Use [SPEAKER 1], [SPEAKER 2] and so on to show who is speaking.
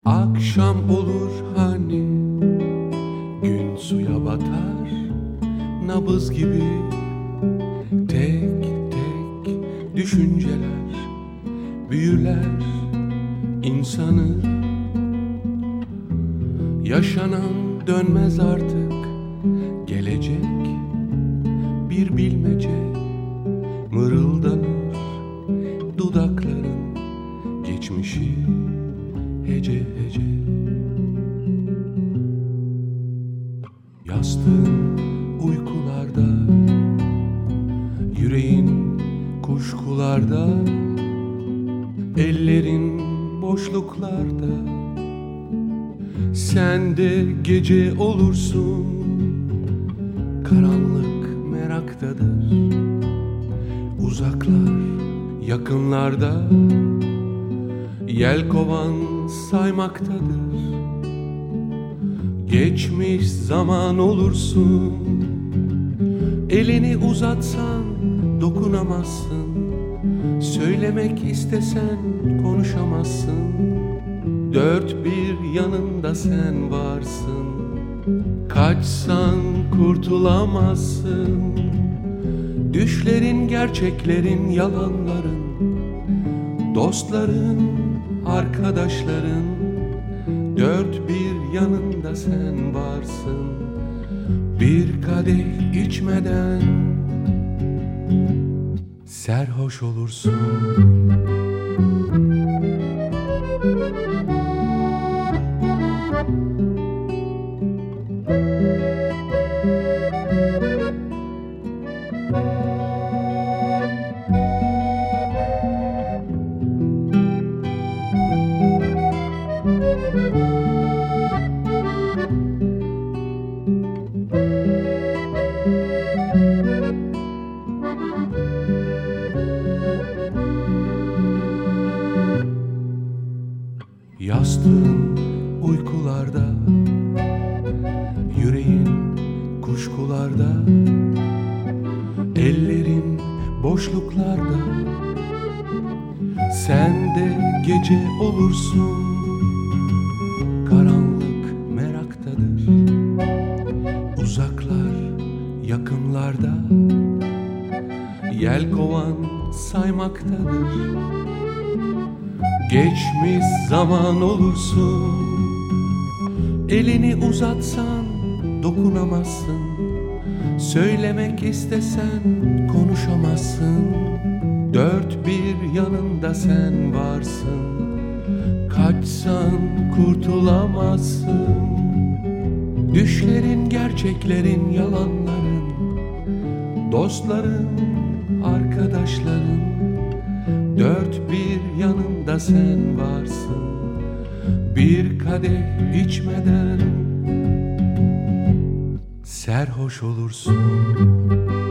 [SPEAKER 1] Akşam olur hani, gün suya batar, nabız gibi tek tek düşünceler büyüler insanı. Yaşanan dönmez artık, gelecek bir bilmece mırıldanır dudakların geçmişi hece hece. Yastığın uykularda, yüreğin kuşkularda, ellerin boşluklarda. Sen de gece olursun, karanlık meraktadır. Uzaklar yakınlarda, yelkovan saymaktadır. Geçmiş zaman olursun, elini uzatsan dokunamazsın. Söylemek istesen konuşamazsın. Dört bir yanında sen varsın. Kaçsan kurtulamazsın. Düşlerin, gerçeklerin, yalanların, dostların, arkadaşların, dört bir yanında sen varsın. Bir kadeh içmeden serhoş olursun. Yastığın uykularda, yüreğin kuşkularda, ellerin boşluklarda. Sen de gece olursun, karanlık meraktadır. Uzaklar yakınlarda, yelkovan saymaktadır. Geçmiş zaman olursun, elini uzatsan dokunamazsın. Söylemek istesen konuşamazsın. Dört bir yanında sen varsın. Kaçsan kurtulamazsın. Düşlerin, gerçeklerin, yalanların, dostların, arkadaşların, dört bir yanında sen varsın. Bir kadeh içmeden serhoş olursun.